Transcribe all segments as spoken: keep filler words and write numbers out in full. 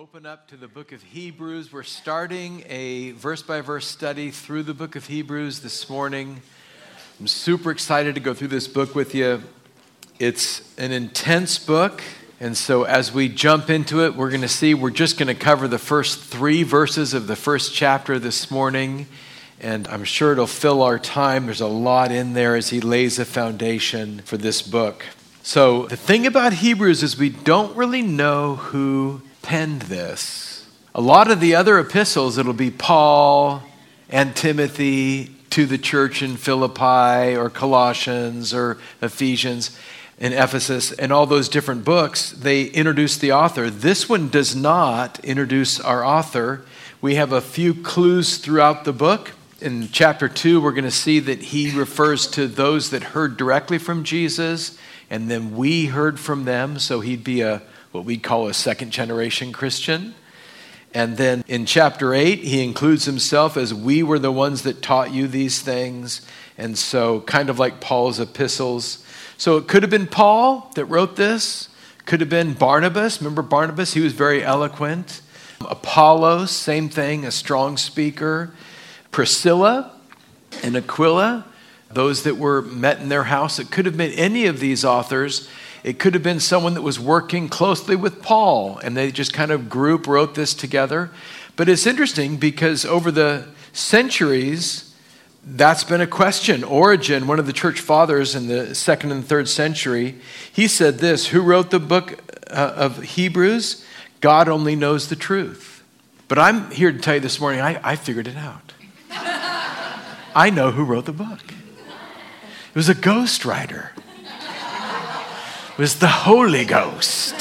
Open up to the book of Hebrews. We're starting a verse-by-verse study through the book of Hebrews this morning. I'm super excited to go through this book with you. It's an intense book, and so as we jump into it, we're going to see, we're just going to cover the first three verses of the first chapter this morning, and I'm sure it'll fill our time. There's a lot in there as he lays a foundation for this book. So the thing about Hebrews is we don't really know who penned this. A lot of the other epistles, it'll be Paul and Timothy to the church in Philippi or Colossians or Ephesians and Ephesus and all those different books, they introduce the author. This one does not introduce our author. We have a few clues throughout the book. In chapter two, we're going to see that he refers to those that heard directly from Jesus, and then we heard from them, so he'd be a what we call a second generation Christian. And then in chapter eight, he includes himself as we were the ones that taught you these things. And so kind of like Paul's epistles. So it could have been Paul that wrote this. Could have been Barnabas. Remember Barnabas? He was very eloquent. Apollos, same thing, a strong speaker. Priscilla and Aquila, those that were met in their house. It could have been any of these authors. It could have been someone that was working closely with Paul, and they just kind of group wrote this together. But it's interesting because over the centuries, that's been a question. Origen, one of the church fathers in the second and third century, he said this: who wrote the book uh, of Hebrews? God only knows the truth. But I'm here to tell you this morning, I, I figured it out. I know who wrote the book. It was a ghostwriter. It was the Holy Ghost.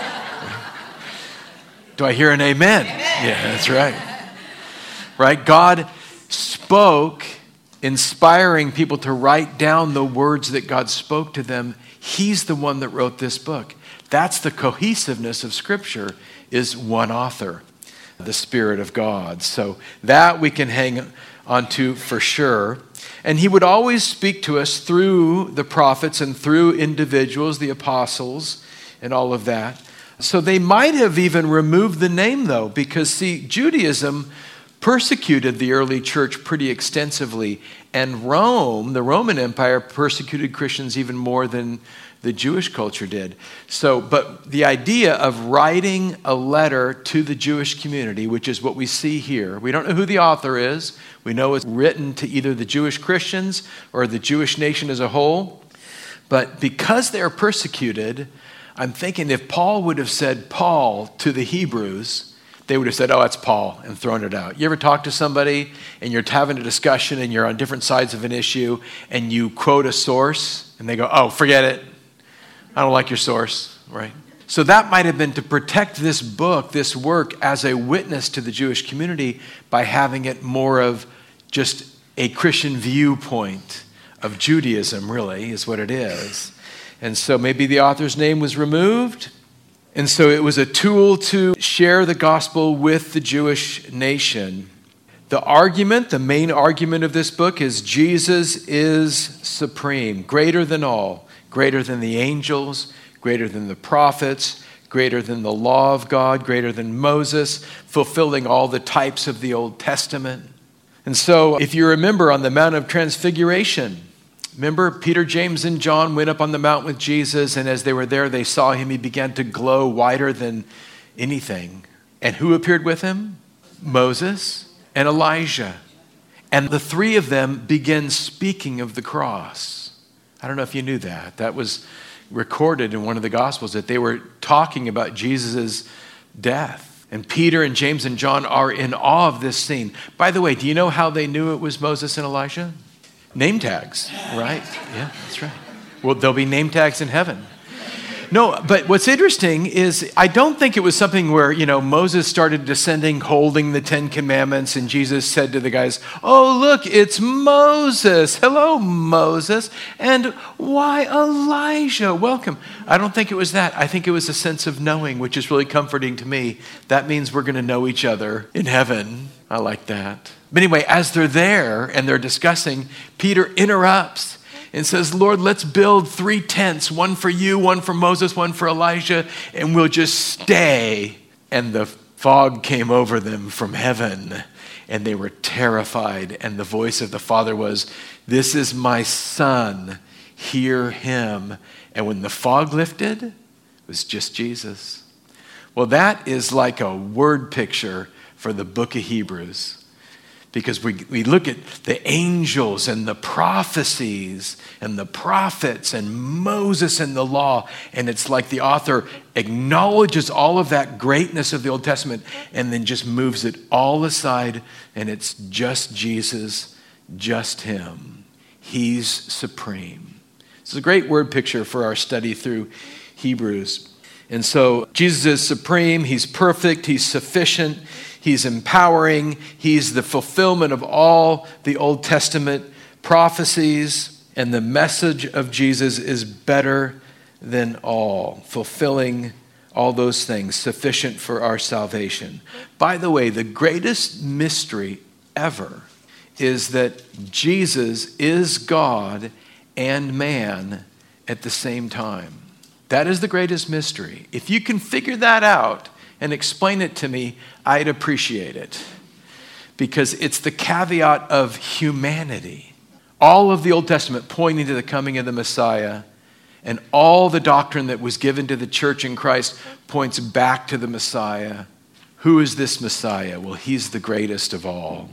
Do I hear an amen? Amen? Yeah, that's right. Right? God spoke, inspiring people to write down the words that God spoke to them. He's the one that wrote this book. That's the cohesiveness of Scripture, is one author, the Spirit of God. So that we can hang on to for sure. And he would always speak to us through the prophets and through individuals, the apostles, and all of that. So they might have even removed the name, though, because, see, Judaism persecuted the early church pretty extensively. And Rome, the Roman Empire, persecuted Christians even more than the Jewish culture did. So, but the idea of writing a letter to the Jewish community, which is what we see here, we don't know who the author is. We know it's written to either the Jewish Christians or the Jewish nation as a whole. But because they're persecuted, I'm thinking if Paul would have said Paul to the Hebrews, they would have said, oh, that's Paul, and thrown it out. You ever talk to somebody and you're having a discussion and you're on different sides of an issue and you quote a source and they go, oh, forget it. I don't like your source, right? So that might have been to protect this book, this work, as a witness to the Jewish community by having it more of just a Christian viewpoint of Judaism, really, is what it is. And so maybe the author's name was removed. And so it was a tool to share the gospel with the Jewish nation. The argument, the main argument of this book is Jesus is supreme, greater than all. Greater than the angels, greater than the prophets, greater than the law of God, greater than Moses, fulfilling all the types of the Old Testament. And so if you remember on the Mount of Transfiguration, remember Peter, James, and John went up on the mount with Jesus, and as they were there, they saw him. He began to glow whiter than anything. And who appeared with him? Moses and Elijah. And the three of them began speaking of the cross. I don't know if you knew that. That was recorded in one of the Gospels, that they were talking about Jesus' death. And Peter and James and John are in awe of this scene. By the way, do you know how they knew it was Moses and Elijah? Name tags, right? Yeah, that's right. Well, there'll be name tags in heaven. No, but what's interesting is I don't think it was something where, you know, Moses started descending holding the Ten Commandments and Jesus said to the guys, oh, look, it's Moses. Hello, Moses. And why, Elijah? Welcome. I don't think it was that. I think it was a sense of knowing, which is really comforting to me. That means we're going to know each other in heaven. I like that. But anyway, as they're there and they're discussing, Peter interrupts and says, Lord, let's build three tents, one for you, one for Moses, one for Elijah, and we'll just stay. And the fog came over them from heaven, and they were terrified. And the voice of the Father was, "This is my Son, hear him." And when the fog lifted, it was just Jesus. Well, that is like a word picture for the book of Hebrews. Because we, we look at the angels and the prophecies and the prophets and Moses and the law, and it's like the author acknowledges all of that greatness of the Old Testament and then just moves it all aside, and it's just Jesus, just him. He's supreme. It's a great word picture for our study through Hebrews. And so Jesus is supreme, he's perfect, he's sufficient, he's empowering, he's the fulfillment of all the Old Testament prophecies, and the message of Jesus is better than all, fulfilling all those things, sufficient for our salvation. By the way, the greatest mystery ever is that Jesus is God and man at the same time. That is the greatest mystery. If you can figure that out and explain it to me, I'd appreciate it. Because it's the caveat of humanity. All of the Old Testament pointing to the coming of the Messiah, and all the doctrine that was given to the church in Christ points back to the Messiah. Who is this Messiah? Well, he's the greatest of all.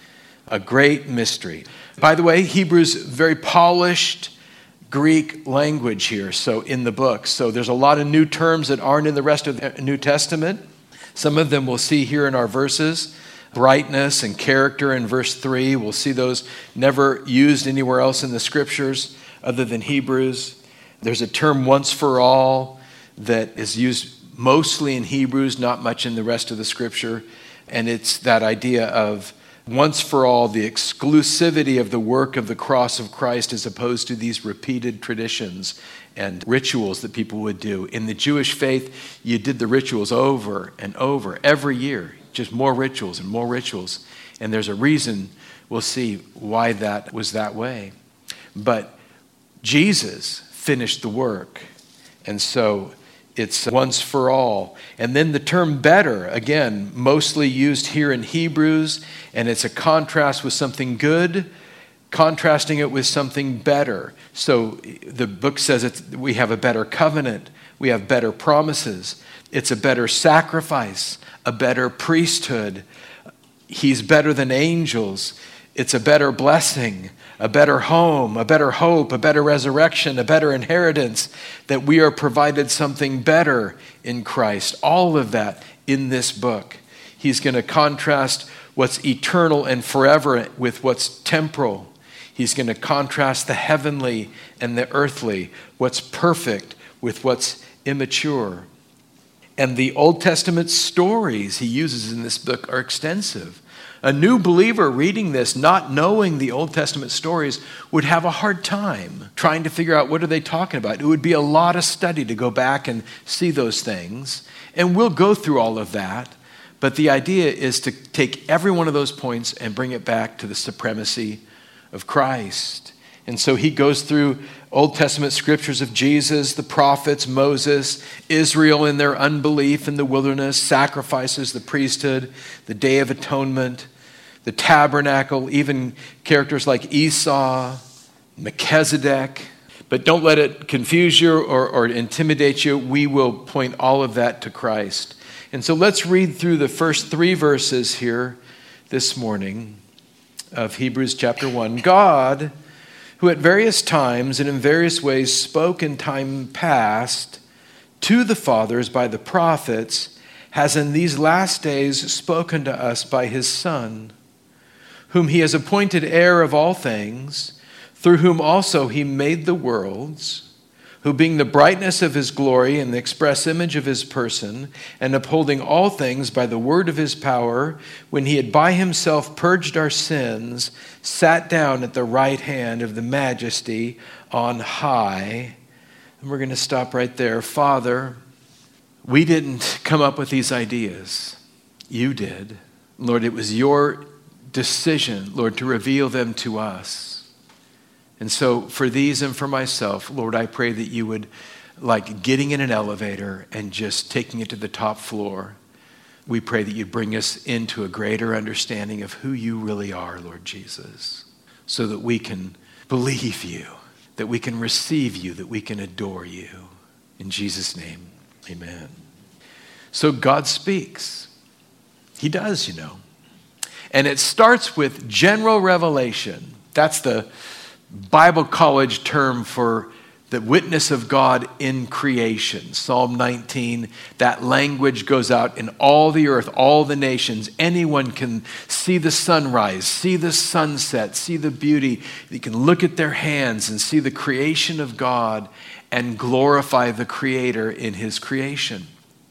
A great mystery. By the way, Hebrews, very polished Greek language here, so in the book. So there's a lot of new terms that aren't in the rest of the New Testament. Some of them we'll see here in our verses. Brightness and character in verse three. We'll see those never used anywhere else in the scriptures other than Hebrews. There's a term once for all that is used mostly in Hebrews, not much in the rest of the scripture. And it's that idea of once for all, the exclusivity of the work of the cross of Christ as opposed to these repeated traditions and rituals that people would do. In the Jewish faith, you did the rituals over and over every year, just more rituals and more rituals. And there's a reason, we'll see why that was that way. But Jesus finished the work. And so it's once for all. And then the term better, again, mostly used here in Hebrews, and it's a contrast with something good, contrasting it with something better. So the book says it's, we have a better covenant, we have better promises, it's a better sacrifice, a better priesthood. He's better than angels. It's a better blessing, a better home, a better hope, a better resurrection, a better inheritance, that we are provided something better in Christ. All of that in this book. He's going to contrast what's eternal and forever with what's temporal. He's going to contrast the heavenly and the earthly, what's perfect with what's immature. And the Old Testament stories he uses in this book are extensive. A new believer reading this, not knowing the Old Testament stories, would have a hard time trying to figure out what are they talking about. It would be a lot of study to go back and see those things. And we'll go through all of that. But the idea is to take every one of those points and bring it back to the supremacy of Christ. And so he goes through Old Testament scriptures of Jesus, the prophets, Moses, Israel in their unbelief in the wilderness, sacrifices, the priesthood, the Day of Atonement, the tabernacle, even characters like Esau, Melchizedek. But don't let it confuse you or, or intimidate you. We will point all of that to Christ. And so let's read through the first three verses here this morning of Hebrews chapter one. God, who at various times and in various ways spoke in time past to the fathers by the prophets, has in these last days spoken to us by his Son, whom he has appointed heir of all things, through whom also he made the worlds, who being the brightness of his glory and the express image of his person, and upholding all things by the word of his power, when he had by himself purged our sins, sat down at the right hand of the majesty on high. And we're going to stop right there. Father, we didn't come up with these ideas. You did. Lord, it was your decision, Lord, to reveal them to us. And so for these and for myself, Lord, I pray that you would, like getting in an elevator and just taking it to the top floor, we pray that you'd bring us into a greater understanding of who you really are, Lord Jesus, so that we can believe you, that we can receive you, that we can adore you. In Jesus' name, amen. So God speaks. He does, you know. And it starts with general revelation. That's the Bible college term for the witness of God in creation. Psalm nineteen, that language goes out in all the earth, all the nations. Anyone can see the sunrise, see the sunset, see the beauty. They can look at their hands and see the creation of God and glorify the Creator in his creation.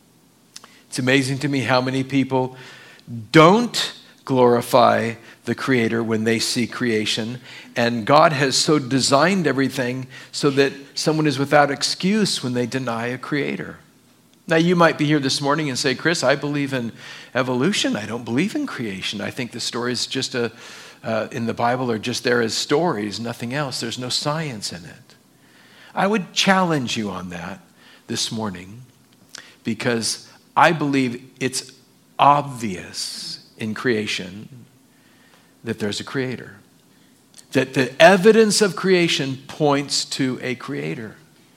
It's amazing to me how many people don't glorify the Creator when they see creation. And God has so designed everything so that someone is without excuse when they deny a Creator. Now, you might be here this morning and say, Chris, I believe in evolution. I don't believe in creation. I think the stories just a, uh, in the Bible are just there as stories, nothing else. There's no science in it. I would challenge you on that this morning because I believe it's obvious in creation that there's a Creator. That the evidence of creation points to a Creator.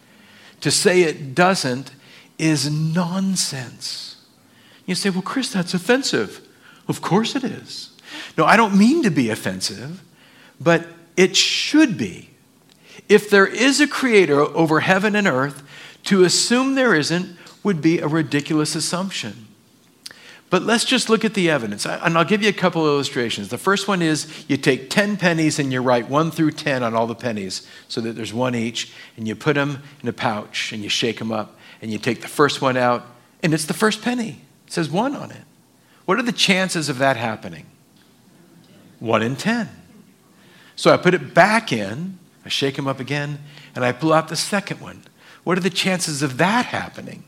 To say it doesn't is nonsense. You say, well, Chris, that's offensive. Of course it is. No, I don't mean to be offensive, but it should be. If there is a Creator over heaven and earth, to assume there isn't would be a ridiculous assumption. But let's just look at the evidence. And I'll give you a couple of illustrations. The first one is you take ten pennies and you write one through ten on all the pennies so that there's one each. And you put them in a pouch and you shake them up. And you take the first one out and it's the first penny. It says one on it. What are the chances of that happening? One in ten. So I put it back in. I shake them up again. And I pull out the second one. What are the chances of that happening?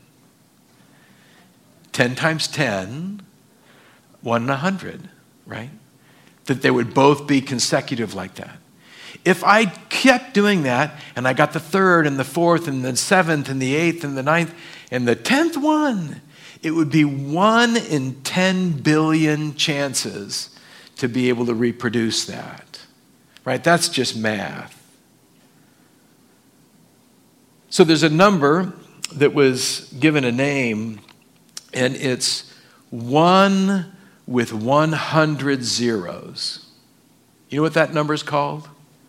ten times ten, one in a hundred, right? That they would both be consecutive like that. If I kept doing that, and I got the third and the fourth and the seventh and the eighth and the ninth and the tenth one, it would be one in ten billion chances to be able to reproduce that, right? That's just math. So there's a number that was given a name, and it's one with one hundred zeros. You know what that number is called?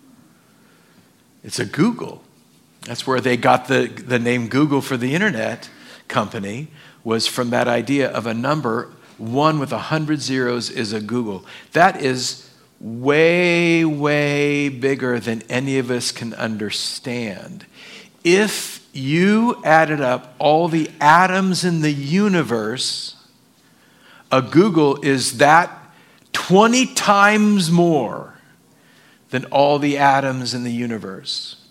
It's a Google. That's where they got the, the name Google for the internet company, was from that idea of a number. One with one hundred zeros is a Google. That is way, way bigger than any of us can understand. If you added up all the atoms in the universe, a Google is that twenty times more than all the atoms in the universe.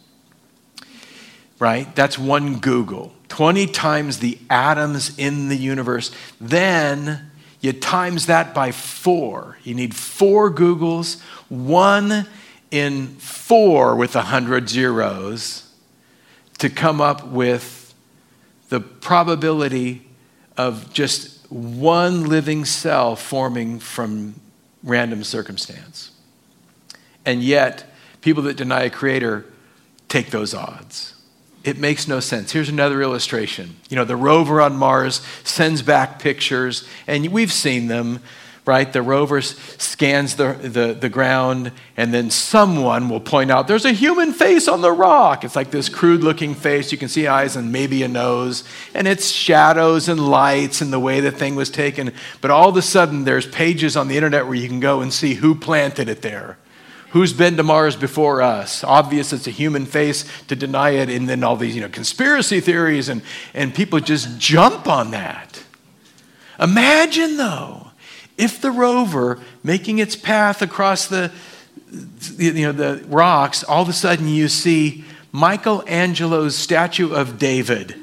Right? That's one Google. twenty times the atoms in the universe. Then you times that by four. You need four Googles, one in four with one hundred zeros, to come up with the probability of just one living cell forming from random circumstance. And yet, people that deny a Creator take those odds. It makes no sense. Here's another illustration. You know, the rover on Mars sends back pictures, and we've seen them, right? The rover scans the, the, the ground, and then someone will point out, there's a human face on the rock. It's like this crude-looking face. You can see eyes and maybe a nose, and it's shadows and lights and the way the thing was taken. But all of a sudden, there's pages on the internet where you can go and see who planted it there. Who's been to Mars before us? Obvious it's a human face to deny it, and then all these, you know, conspiracy theories, and, and people just jump on that. Imagine, though, if the rover making its path across the, you know, the rocks, all of a sudden you see Michelangelo's statue of David.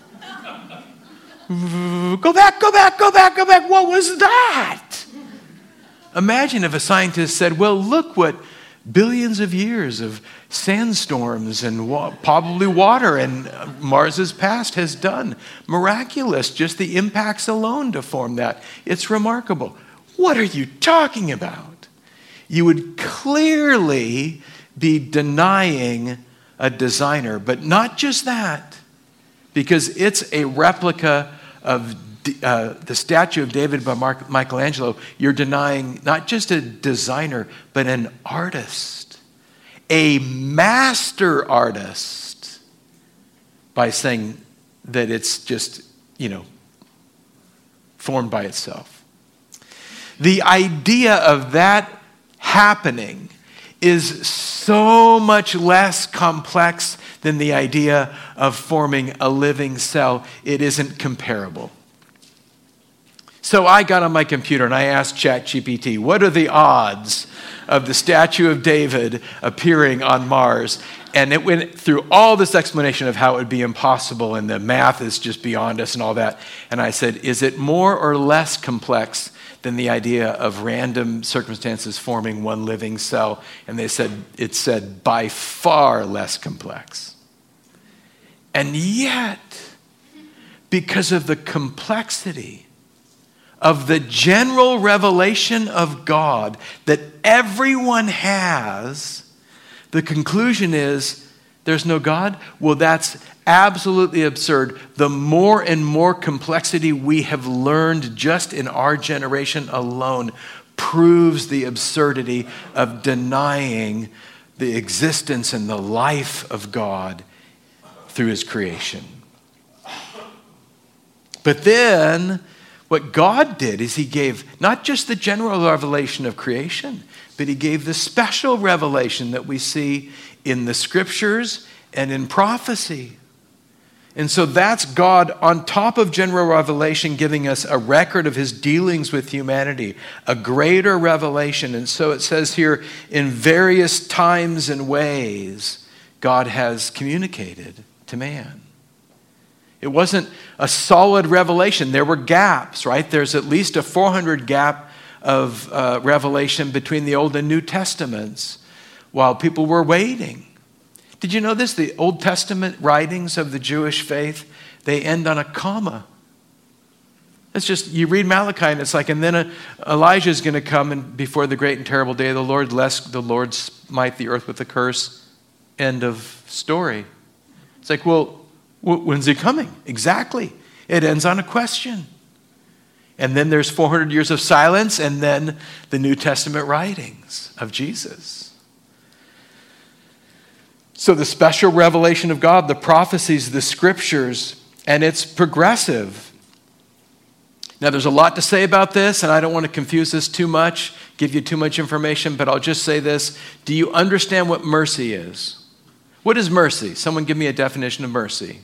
Go back, go back, go back, go back. What was that? Imagine if a scientist said, well, look what billions of years of sandstorms and wa- probably water, and Mars's past has done miraculous, just the impacts alone to form that. It's remarkable. What are you talking about? You would clearly be denying a designer, but not just that, because it's a replica of uh, the statue of David by Mark, Michelangelo. You're denying not just a designer, but an artist, a master artist, by saying that it's just, you know, formed by itself. The idea of that happening is so much less complex than the idea of forming a living cell. It isn't comparable. So I got on my computer and I asked ChatGPT, what are the odds of the statue of David appearing on Mars? And it went through all this explanation of how it would be impossible and the math is just beyond us and all that. And I said, is it more or less complex than the idea of random circumstances forming one living cell? And they said, it said, by far less complex. And yet, because of the complexity of the general revelation of God that everyone has, the conclusion is, there's no God? Well, that's absolutely absurd. The more and more complexity we have learned just in our generation alone proves the absurdity of denying the existence and the life of God through his creation. But then, what God did is he gave not just the general revelation of creation, but he gave the special revelation that we see in the scriptures and in prophecy. And so that's God on top of general revelation giving us a record of his dealings with humanity, a greater revelation. And so it says here, in various times and ways, God has communicated to man. It wasn't a solid revelation. There were gaps, right? There's at least a four hundred gap of uh, revelation between the Old and New Testaments while people were waiting. Did you know this? The Old Testament writings of the Jewish faith, they end on a comma. It's just, you read Malachi and it's like, and then a, Elijah is going to come and before the great and terrible day of the Lord, lest the Lord smite the earth with a curse. End of story. It's like, well, when's he coming? Exactly. It ends on a question. And then there's four hundred years of silence, and then the New Testament writings of Jesus. So the special revelation of God, the prophecies, the scriptures, and it's progressive. Now there's a lot to say about this, and I don't want to confuse this too much, give you too much information, but I'll just say this. Do you understand what mercy is? What is mercy? Someone give me a definition of mercy.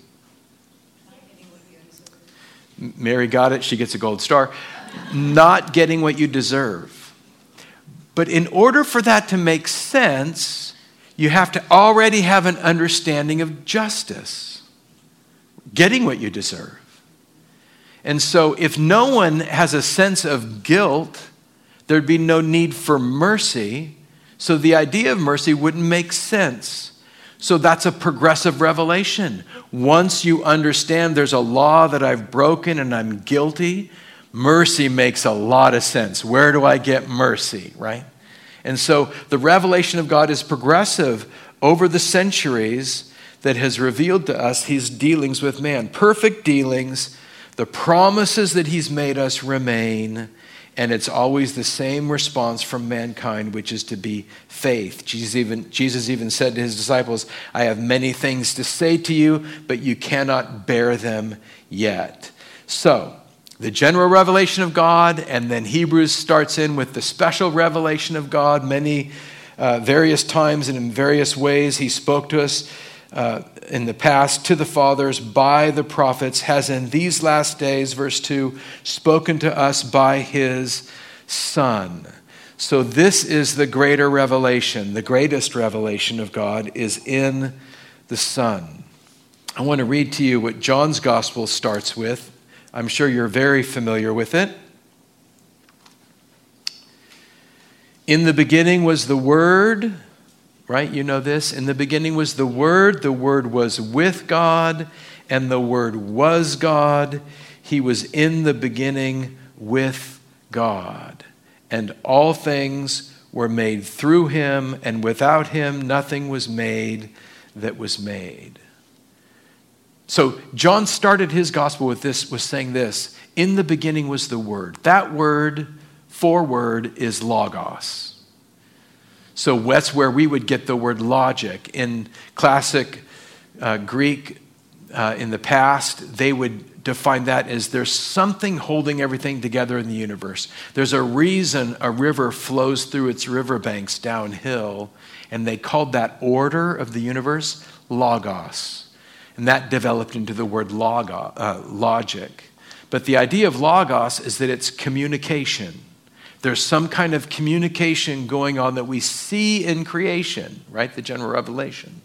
Mary got it. She gets a gold star. Not getting what you deserve. But in order for that to make sense, you have to already have an understanding of justice. Getting what you deserve. And so if no one has a sense of guilt, there'd be no need for mercy. So the idea of mercy wouldn't make sense. So that's a progressive revelation. Once you understand there's a law that I've broken and I'm guilty, mercy makes a lot of sense. Where do I get mercy, right? And so the revelation of God is progressive over the centuries that has revealed to us his dealings with man. Perfect dealings, the promises that he's made us remain, and it's always the same response from mankind, which is to be faith. Jesus even, Jesus even said to his disciples, I have many things to say to you, but you cannot bear them yet. So, the general revelation of God, and then Hebrews starts in with the special revelation of God. Many uh, various times and in various ways he spoke to us uh, in the past to the fathers by the prophets, has in these last days, verse two, spoken to us by his Son. So this is the greater revelation. The greatest revelation of God is in the Son. I want to read to you what John's gospel starts with. I'm sure you're very familiar with it. In the beginning was the Word, right? You know this. In the beginning was the Word. The Word was with God, and the Word was God. He was in the beginning with God. And all things were made through him, and without him nothing was made that was made. So John started his gospel with this, was saying this: in the beginning was the Word. That word, for word, is logos. So that's where we would get the word logic. In classic uh, Greek, uh, in the past, they would define that as there's something holding everything together in the universe. There's a reason a river flows through its riverbanks downhill, and they called that order of the universe logos. And that developed into the word logo, uh, logic. But the idea of logos is that it's communication. There's some kind of communication going on that we see in creation, right? The general revelation.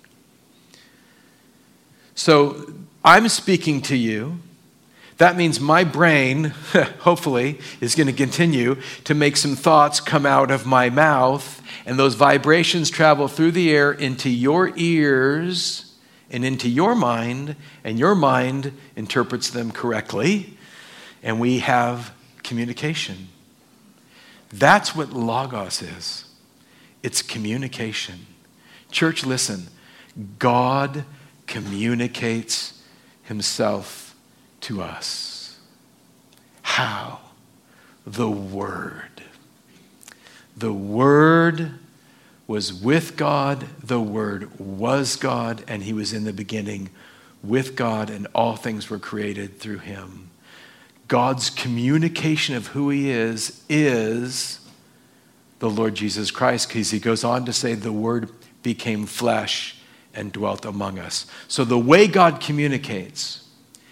So I'm speaking to you. That means my brain, hopefully, is going to continue to make some thoughts come out of my mouth, and those vibrations travel through the air into your ears and into your mind, and your mind interprets them correctly, and we have communication. That's what logos is. It's communication. Church, listen. God communicates himself to us. How? The Word. The Word was with God. The Word was God, and he was in the beginning with God, and all things were created through him. God's communication of who he is is the Lord Jesus Christ, because he goes on to say the Word became flesh and dwelt among us. So the way God communicates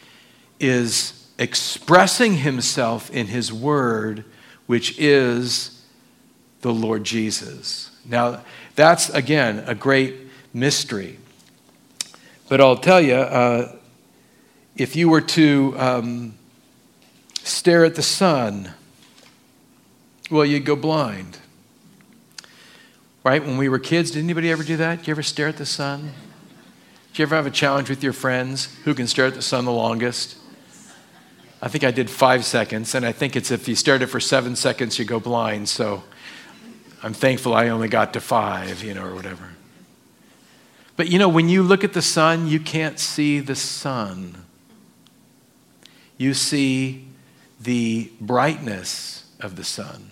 is expressing himself in his Word, which is the Lord Jesus. Now, that's, again, a great mystery. But I'll tell you, uh, if you were to um, stare at the sun, well, you'd go blind. Right? When we were kids, did anybody ever do that? Did you ever stare at the sun? Did you ever have a challenge with your friends? Who can stare at the sun the longest? I think I did five seconds, and I think it's if you stared at it for seven seconds, you go blind. So I'm thankful I only got to five, you know, or whatever. But, you know, when you look at the sun, you can't see the sun. You see the brightness of the sun.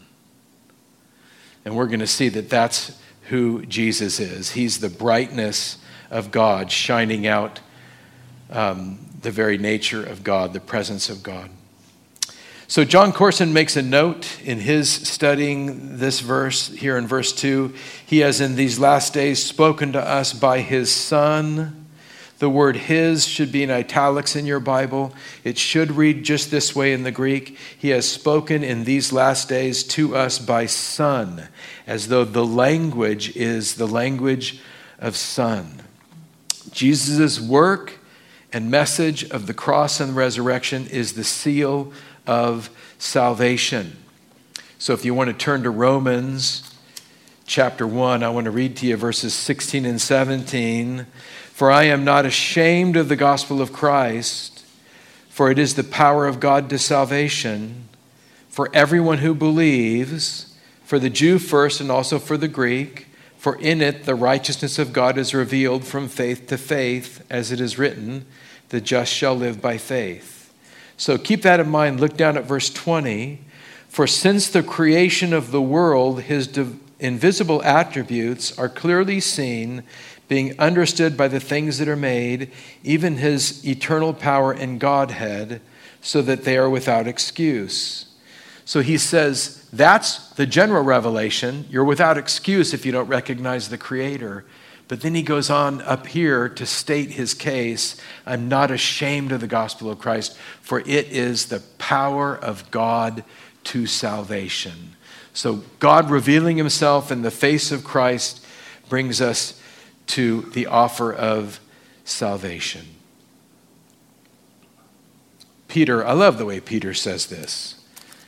And we're going to see that that's who Jesus is. He's the brightness of God, shining out um, the very nature of God, the presence of God. So John Corson makes a note in his studying this verse here in verse two. He has in these last days spoken to us by his Son. The word his should be in italics in your Bible. It should read just this way in the Greek. He has spoken in these last days to us by Son, as though the language is the language of Son. Jesus' work and message of the cross and resurrection is the seal of salvation. So if you want to turn to Romans chapter one, I want to read to you verses sixteen and seventeen. For I am not ashamed of the gospel of Christ, for it is the power of God to salvation for everyone who believes, for the Jew first and also for the Greek. For in it the righteousness of God is revealed from faith to faith, as it is written, the just shall live by faith. So keep that in mind. Look down at verse twenty. For since the creation of the world, his div- invisible attributes are clearly seen, being understood by the things that are made, even his eternal power and Godhead, so that they are without excuse. So he says, that's the general revelation. You're without excuse if you don't recognize the Creator. But then he goes on up here to state his case. I'm not ashamed of the gospel of Christ, for it is the power of God to salvation. So God revealing himself in the face of Christ brings us to the offer of salvation. Peter, I love the way Peter says this.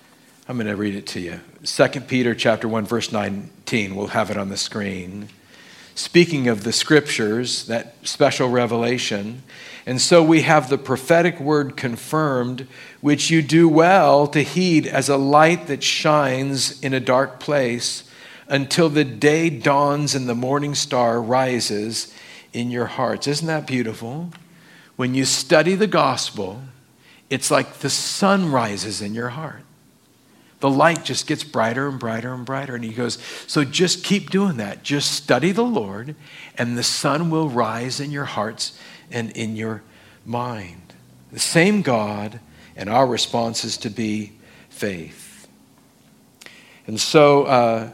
I'm going to read it to you. Second Peter chapter one, verse nineteen. We'll have it on the screen. Speaking of the scriptures, that special revelation, and so we have the prophetic word confirmed, which you do well to heed as a light that shines in a dark place until the day dawns and the morning star rises in your hearts. Isn't that beautiful? When you study the gospel, it's like the sun rises in your heart. The light just gets brighter and brighter and brighter. And he goes, so just keep doing that. Just study the Lord, and the sun will rise in your hearts and in your mind. The same God, and our response is to be faith. And so uh,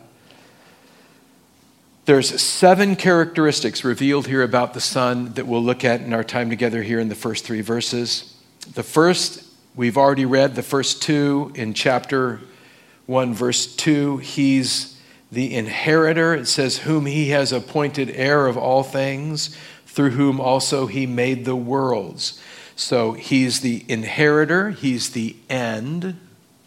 there's seven characteristics revealed here about the Son that we'll look at in our time together here in the first three verses. The first, we've already read the first two in chapter one, verse two. He's the inheritor. It says, whom he has appointed heir of all things, through whom also he made the worlds. So he's the inheritor, he's the end,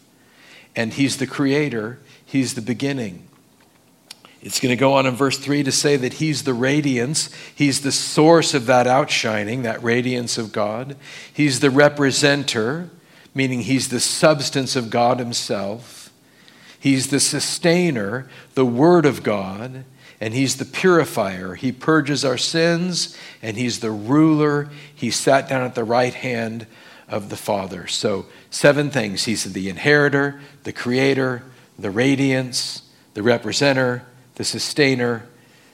and he's the creator, he's the beginning. It's going to go on in verse three to say that he's the radiance, he's the source of that outshining, that radiance of God. He's the representer, meaning he's the substance of God himself. He's the sustainer, the Word of God, and he's the purifier. He purges our sins, and he's the ruler. He sat down at the right hand of the Father. So seven things. He's the inheritor, the creator, the radiance, the representer, the sustainer,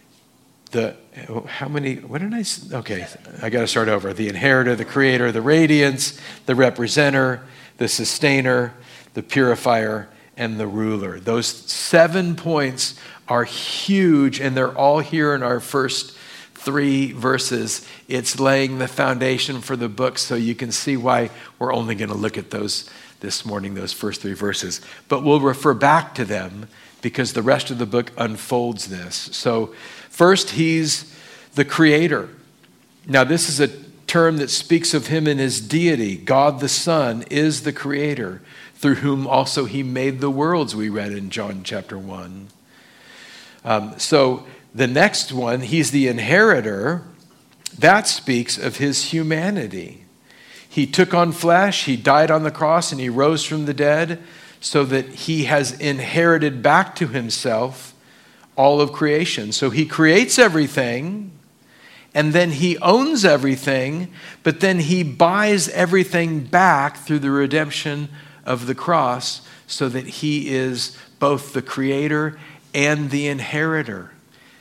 the, how many, what did I say? Okay, I got to start over. The inheritor, the creator, the radiance, the representer, the sustainer, the purifier, and the ruler. Those seven points are huge, and they're all here in our first three verses. It's laying the foundation for the book, so you can see why we're only going to look at those this morning, those first three verses. But we'll refer back to them because the rest of the book unfolds this. So first, he's the creator. Now, this is a term that speaks of him in his deity. God the Son is the creator, through whom also he made the worlds, we read in John chapter one. Um, so the next one, he's the inheritor. That speaks of his humanity. He took on flesh, he died on the cross, and he rose from the dead so that he has inherited back to himself all of creation. So he creates everything, and then he owns everything, but then he buys everything back through the redemption of the cross so that he is both the creator and the inheritor.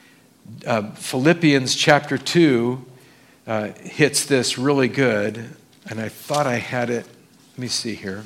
Uh, Philippians chapter two uh, hits this really good, and I thought I had it. Let me see here.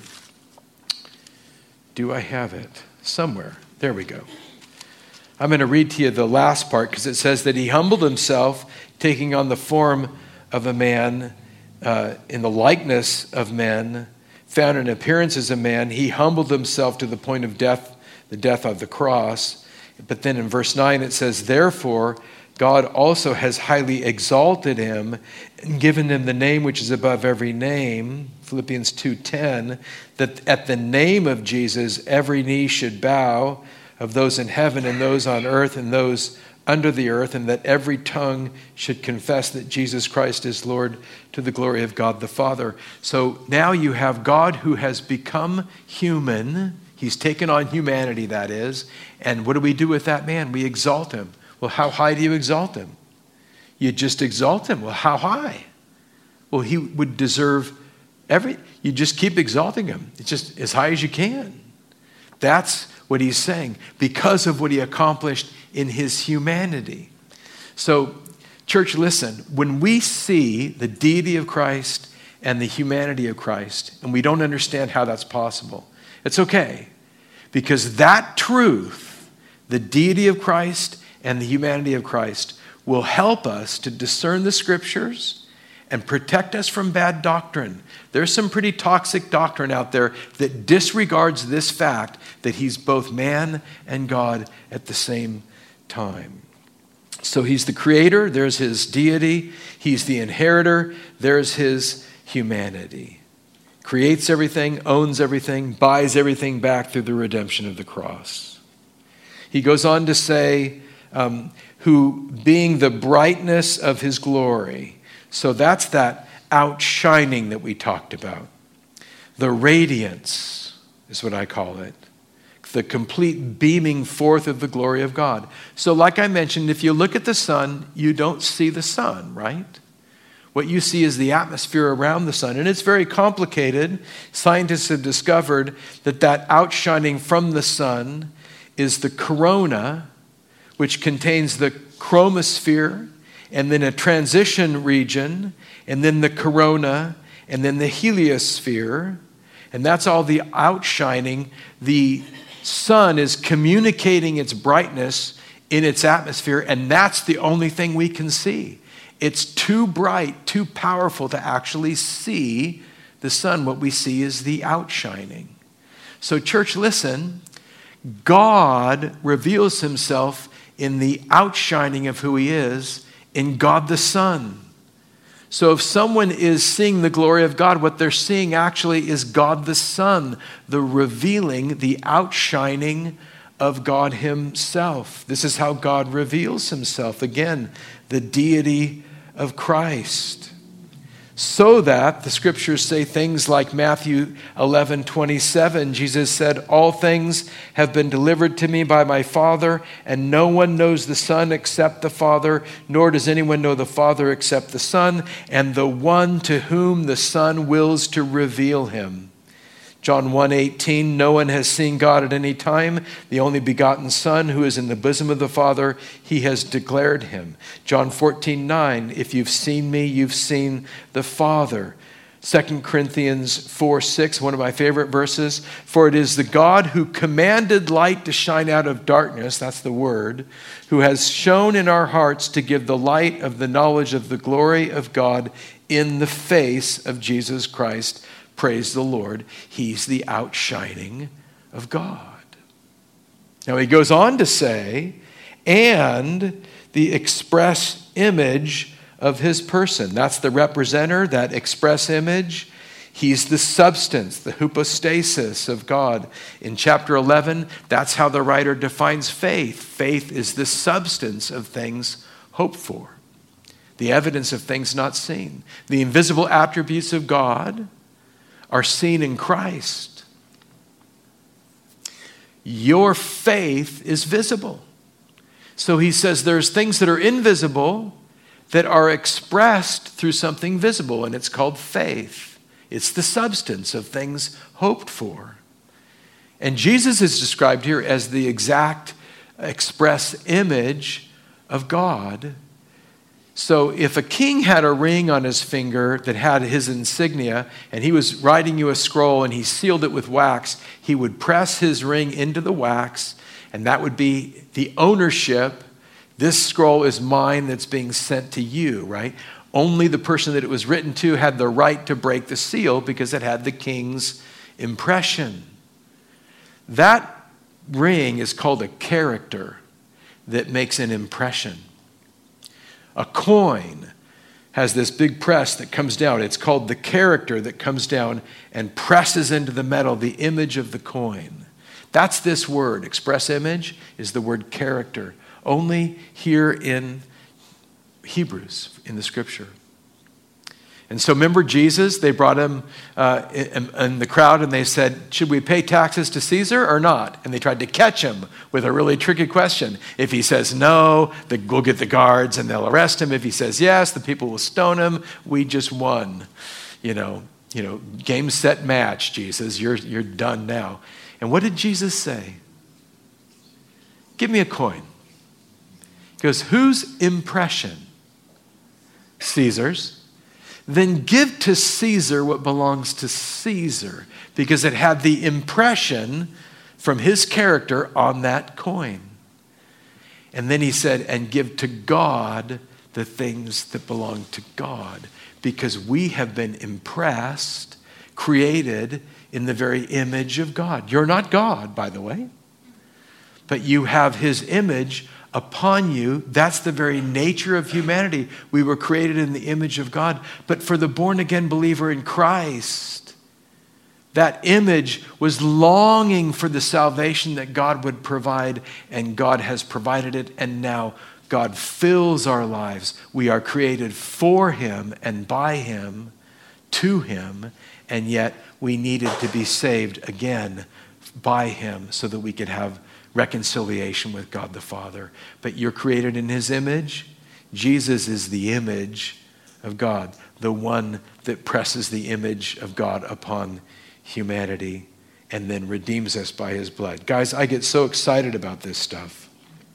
Do I have it? Somewhere. There we go. I'm going to read to you the last part because it says that he humbled himself, taking on the form of a man uh, in the likeness of men, found in appearance as a man. He humbled himself to the point of death, the death of the cross. But then in verse nine it says, therefore, God also has highly exalted him and given him the name which is above every name, Philippians two ten, that at the name of Jesus every knee should bow, of those in heaven and those on earth and those under the earth, and that every tongue should confess that Jesus Christ is Lord, to the glory of God the Father. So now you have God who has become human. He's taken on humanity, that is. And what do we do with that man? We exalt him. Well, how high do you exalt him? You just exalt him. Well, how high? Well, he would deserve every, you just keep exalting him. It's just as high as you can. That's what he's saying, because of what he accomplished in his humanity. So, church, listen, when we see the deity of Christ and the humanity of Christ, and we don't understand how that's possible, it's okay, because that truth, the deity of Christ and the humanity of Christ, will help us to discern the scriptures and protect us from bad doctrine. There's some pretty toxic doctrine out there that disregards this fact that he's both man and God at the same time. So he's the creator, there's his deity. He's the inheritor, there's his humanity. creates everything, owns everything, buys everything back through the redemption of the cross. He goes on to say, um, who being the brightness of his glory. So that's that outshining that we talked about. The radiance is what I call it. The complete beaming forth of the glory of God. So like I mentioned, if you look at the sun, you don't see the sun, right? What you see is the atmosphere around the sun. And it's very complicated. Scientists have discovered that that outshining from the sun is the corona, which contains the chromosphere, and then a transition region, and then the corona, and then the heliosphere. And that's all the outshining. The sun is communicating its brightness in its atmosphere, and that's the only thing we can see. It's too bright, too powerful to actually see the sun. What we see is the outshining. So church, listen, God reveals himself in the outshining of who he is in God the Son. So if someone is seeing the glory of God, what they're seeing actually is God the Son, the revealing, the outshining of God himself. This is how God reveals himself. Again, the deity of Christ. So that the scriptures say things like Matthew eleven twenty-seven, Jesus said, all things have been delivered to me by my Father, and no one knows the Son except the Father, nor does anyone know the Father except the Son, and the one to whom the Son wills to reveal him. John one eighteen, no one has seen God at any time. The only begotten Son who is in the bosom of the Father, he has declared him. John fourteen nine, if you've seen me, you've seen the Father. Second Corinthians four six, one of my favorite verses. For it is the God who commanded light to shine out of darkness, that's the word, who has shone in our hearts to give the light of the knowledge of the glory of God in the face of Jesus Christ. Praise the Lord. He's the outshining of God. Now he goes on to say, and the express image of his person. That's the representer, that express image. He's the substance, the hypostasis of God. In chapter eleven, that's how the writer defines faith. Faith is the substance of things hoped for, the evidence of things not seen. The invisible attributes of God are seen in Christ. Your faith is visible. So he says there's things that are invisible that are expressed through something visible, and it's called faith. It's the substance of things hoped for. And Jesus is described here as the exact express image of God. So if a king had a ring on his finger that had his insignia, and he was writing you a scroll and he sealed it with wax, he would press his ring into the wax, and that would be the ownership. This scroll is mine that's being sent to you, right? Only the person that it was written to had the right to break the seal because it had the king's impression. That ring is called a character that makes an impression. A coin has this big press that comes down. It's called the character that comes down and presses into the metal the image of the coin. That's this word. Express image is the word character. Only here in Hebrews, in the scripture. And so remember Jesus, they brought him uh, in, in the crowd and they said, should we pay taxes to Caesar or not? And they tried to catch him with a really tricky question. If he says no, the, we'll get the guards and they'll arrest him. If he says yes, the people will stone him. We just won. You know, you know, game, set, match, Jesus. You're, you're done now. And what did Jesus say? Give me a coin. He goes, whose impression? Caesar's. Then give to Caesar what belongs to Caesar, because it had the impression from his character on that coin. And then he said, and give to God the things that belong to God, because we have been impressed, created in the very image of God. You're not God, by the way, but you have his image upon you. That's the very nature of humanity. We were created in the image of God. But for the born-again believer in Christ, That image was longing for the salvation that God would provide, and God has provided it, and now God fills our lives. We are created for him and by him, to him, and yet we needed to be saved again by him so that we could have reconciliation with God the Father. But you're created in his image. Jesus is the image of God, the one that presses the image of God upon humanity and then redeems us by his blood. Guys, I get so excited about this stuff.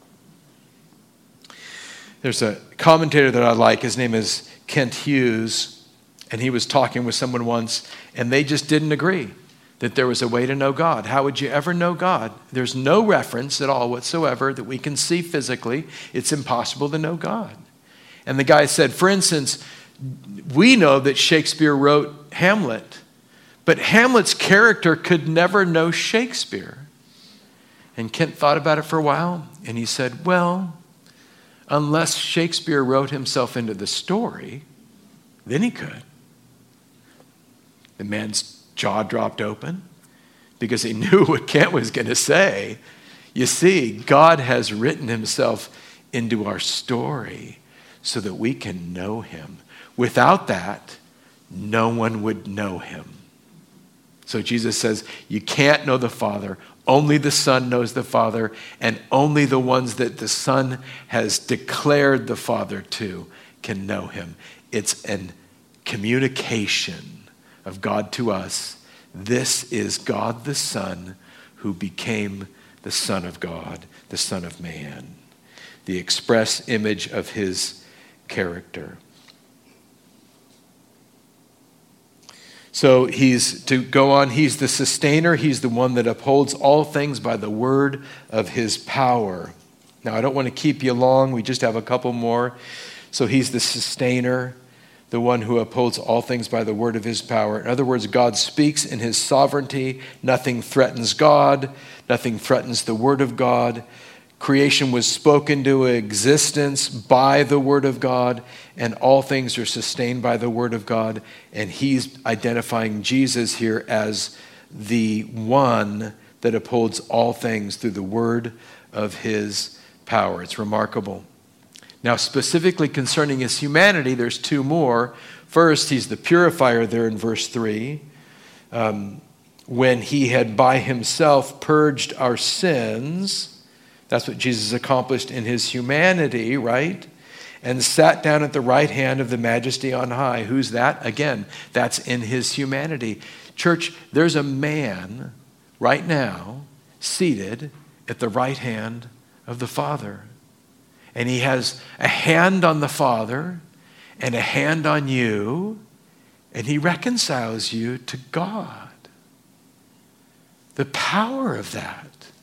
There's a commentator that I like. His name is Kent Hughes, and he was talking with someone once, and they just didn't agree that there was a way to know God. How would you ever know God? There's no reference at all whatsoever that we can see physically. It's impossible to know God. And the guy said, for instance, we know that Shakespeare wrote Hamlet, but Hamlet's character could never know Shakespeare. And Kent thought about it for a while, and he said, well, unless Shakespeare wrote himself into the story, then he could. The man's jaw dropped open because he knew what Kent was going to say. You see, God has written himself into our story so that we can know him. Without that, no one would know him. So Jesus says, you can't know the Father. Only the Son knows the Father, and only the ones that the Son has declared the Father to can know him. It's an communication of God to us. This is God the Son who became the Son of God, the Son of Man, the express image of his character. So he's, to go on, he's the sustainer. He's the one that upholds all things by the word of his power. Now, I don't want to keep you long. We just have a couple more. So he's the sustainer, the one who upholds all things by the word of his power. In other words, God speaks in his sovereignty. Nothing threatens God. Nothing threatens the word of God. Creation was spoken to existence by the word of God, and all things are sustained by the word of God. And he's identifying Jesus here as the one that upholds all things through the word of his power. It's remarkable. Now, specifically concerning his humanity, there's two more. First, he's the purifier there in verse three. Um, when he had by himself purged our sins. That's what Jesus accomplished in his humanity, right? And sat down at the right hand of the majesty on high. Who's that? Again, that's in his humanity. Church, there's a man right now seated at the right hand of the Father. And he has a hand on the Father and a hand on you, and he reconciles you to God. The power of that.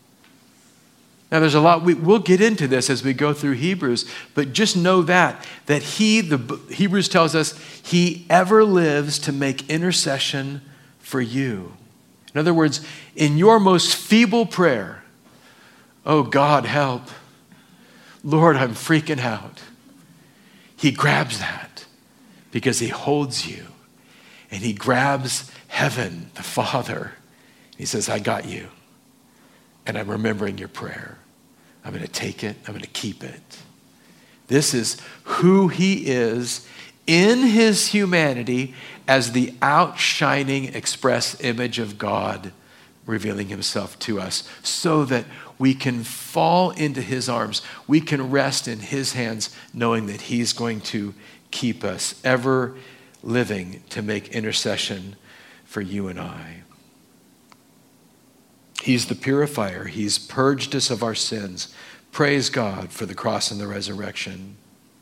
Now, there's a lot, we, we'll get into this as we go through Hebrews, but just know that, that he, the Hebrews tells us, he ever lives to make intercession for you. In other words, in your most feeble prayer, oh God, help. Lord, I'm freaking out. He grabs that because he holds you, and he grabs heaven, the Father. He says, I got you. And I'm remembering your prayer. I'm going to take it. I'm going to keep it. This is who he is in his humanity as the outshining express image of God revealing himself to us so that we can fall into his arms. We can rest in his hands knowing that he's going to keep us ever living to make intercession for you and I. He's the purifier. He's purged us of our sins. Praise God for the cross and the resurrection.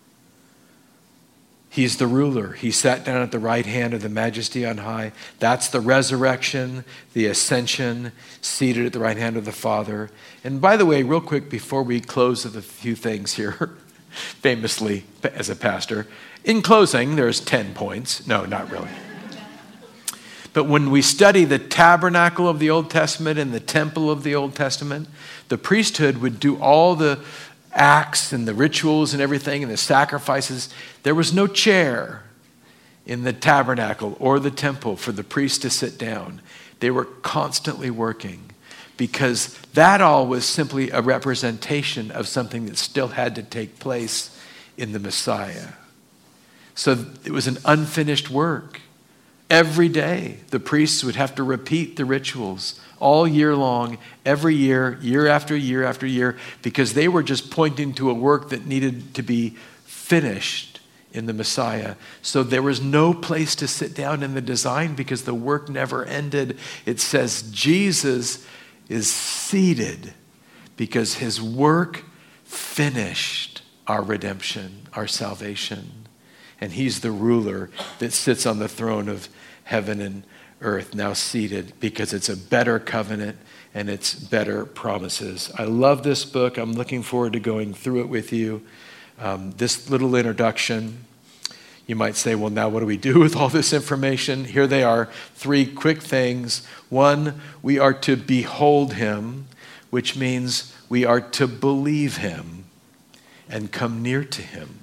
He's the ruler. He sat down at the right hand of the majesty on high. That's the resurrection, the ascension, seated at the right hand of the Father. And by the way, real quick before we close with a few things here, famously as a pastor, in closing, there's ten points. No, not really. But when we study the tabernacle of the Old Testament and the temple of the Old Testament, the priesthood would do all the acts and the rituals and everything and the sacrifices. There was no chair in the tabernacle or the temple for the priest to sit down. They were constantly working because that all was simply a representation of something that still had to take place in the Messiah. So it was an unfinished work. Every day, the priests would have to repeat the rituals all year long, every year, year after year after year, because they were just pointing to a work that needed to be finished in the Messiah. So there was no place to sit down in the design because the work never ended. It says Jesus is seated because his work finished our redemption, our salvation. And he's the ruler that sits on the throne of heaven and earth, now seated, because it's a better covenant and it's better promises. I love this book. I'm looking forward to going through it with you. Um, this little introduction, you might say, well, now what do we do with all this information? Here they are, three quick things. One, we are to behold him, which means we are to believe him and come near to him.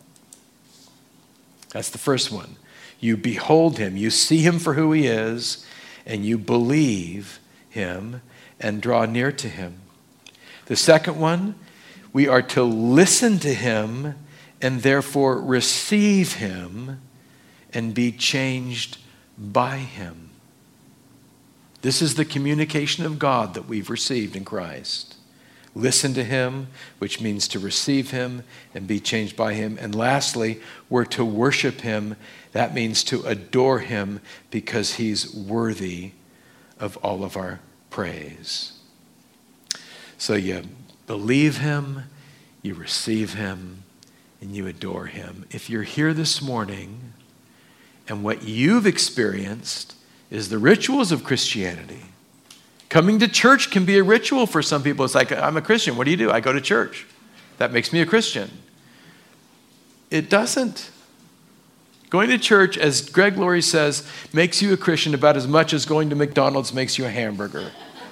That's the first one. You behold him, you see him for who he is, and you believe him and draw near to him. The second one, we are to listen to him and therefore receive him and be changed by him. This is the communication of God that we've received in Christ. Listen to him, which means to receive him and be changed by him. And lastly, we're to worship him. That means to adore him because he's worthy of all of our praise. So you believe him, you receive him, and you adore him. If you're here this morning and what you've experienced is the rituals of Christianity, coming to church can be a ritual for some people. It's like, I'm a Christian. What do you do? I go to church. That makes me a Christian. It doesn't. Going to church, as Greg Laurie says, makes you a Christian about as much as going to McDonald's makes you a hamburger.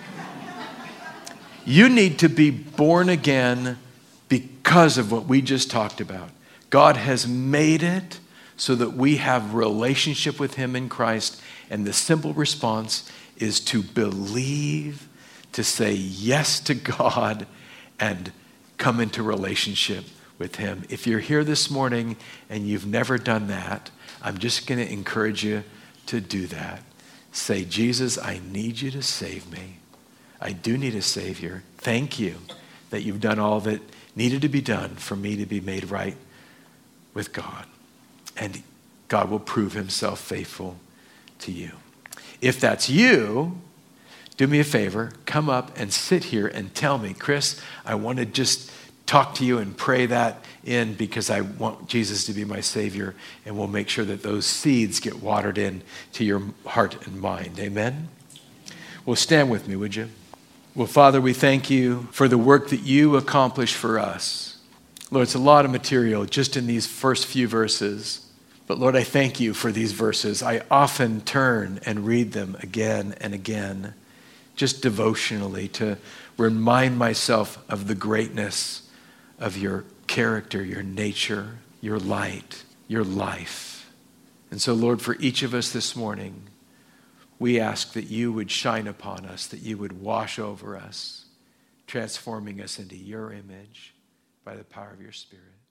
You need to be born again because of what we just talked about. God has made it so that we have relationship with him in Christ, and the simple response is to believe, to say yes to God, and come into relationship with him. If you're here this morning and you've never done that, I'm just going to encourage you to do that. Say, Jesus, I need you to save me. I do need a Savior. Thank you that you've done all that needed to be done for me to be made right with God. And God will prove himself faithful to you. If that's you, do me a favor, come up and sit here and tell me, Chris, I want to just talk to you and pray that in because I want Jesus to be my Savior, and we'll make sure that those seeds get watered in to your heart and mind. Amen? Well, stand with me, would you? Well, Father, we thank you for the work that you accomplish for us. Lord, it's a lot of material just in these first few verses. But Lord, I thank you for these verses. I often turn and read them again and again, just devotionally, to remind myself of the greatness of your character, your nature, your light, your life. And so, Lord, for each of us this morning, we ask that you would shine upon us, that you would wash over us, transforming us into your image by the power of your Spirit.